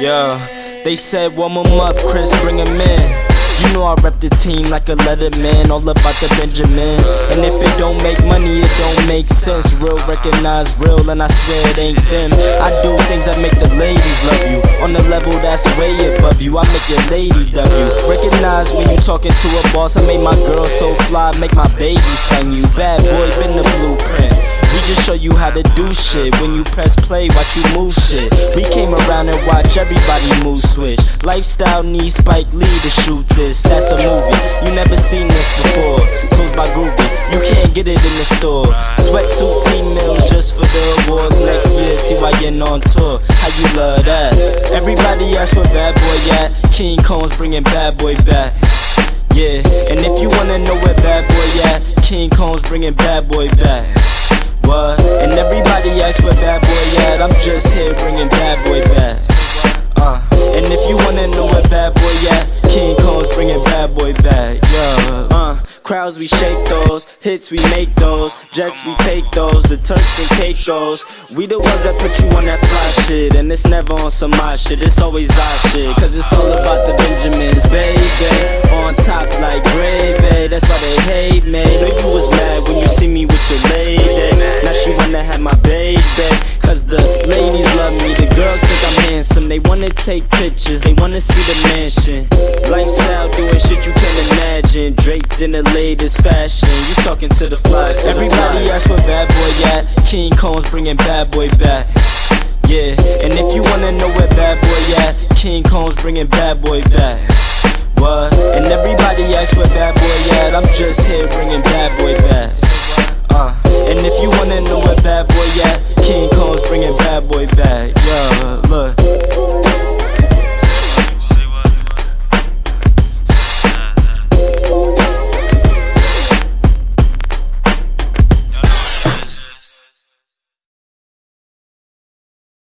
Yo, they said warm 'em up, Chris, bring 'em in. You know I rep the team like a letterman, all about the Benjamins. And if it don't make money, it don't make sense. Real recognize real, and I swear it ain't them. I do things that make the ladies love you. On the level that's way above you, I make your lady W. Recognize when you talking to a boss. I made my girl so fly, make my baby son you. Bad boy, been the blueprint. We just show you how to do shit. When you press play, watch you move shit. We came around and watch everybody move switch. Lifestyle needs Spike Lee to shoot this. That's a movie, you never seen this before. Closed by Groovy, you can't get it in the store. Sweatsuit team meals just for the awards. Next year, see why you're on tour. How you love that? Everybody asks where Bad Boy at. King Combs bringing Bad Boy back. Yeah, and if you wanna know where Bad Boy at, King Combs bringing Bad Boy back. What? And everybody asks where Bad Boy at. I'm just here bringing Bad Boy back. And if you wanna know where Bad Boy at, King Combs bringing Bad Boy back. Yeah. Crowds we shake those, hits we make those, jets we take those, the Turks and Caicos. We the ones that put you on that fly shit, and it's never on some my shit. It's always our shit, 'cause it's all about the Benjamins, baby. On top like gravy, that's why they hate me. Know you was mad when you see me with your lady. Now she wanna have my baby, 'cause the ladies love me, the girls think I'm handsome. They wanna take pictures, they wanna see the mansion. Lifestyle doing shit you can't imagine, draped in the latest fashion. You talking to the flies. Everybody asks where Bad Boy at, King Combs bringing Bad Boy back. Yeah, and if you wanna know where Bad Boy at, King Combs bringing Bad Boy back. What? And everybody asks where Bad Boy at. I'm just here bringing Bad Boy back. And if you wanna know